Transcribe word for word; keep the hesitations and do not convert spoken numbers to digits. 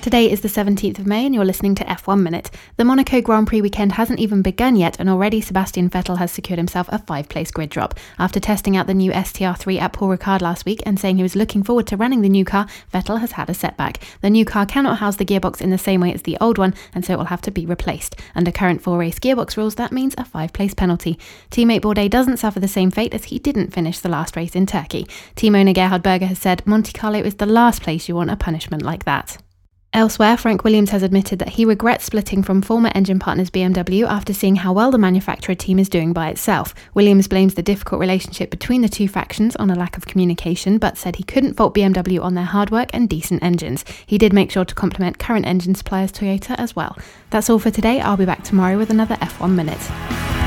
Today is the seventeenth of May and you're listening to F one Minute. The Monaco Grand Prix weekend hasn't even begun yet and already Sebastian Vettel has secured himself a five-place grid drop. After testing out the new S T R three at Paul Ricard last week and saying he was looking forward to running the new car, Vettel has had a setback. The new car cannot house the gearbox in the same way as the old one and so it will have to be replaced. Under current four-race gearbox rules, that means a five-place penalty. Teammate Bourdais doesn't suffer the same fate as he didn't finish the last race in Turkey. Team owner Gerhard Berger has said Monte Carlo is the last place you want a punishment like that. Elsewhere, Frank Williams has admitted that he regrets splitting from former engine partners B M W after seeing how well the manufacturer team is doing by itself. Williams blames the difficult relationship between the two factions on a lack of communication, but said he couldn't fault B M W on their hard work and decent engines. He did make sure to compliment current engine suppliers Toyota as well. That's all for today. I'll be back tomorrow with another F one Minute.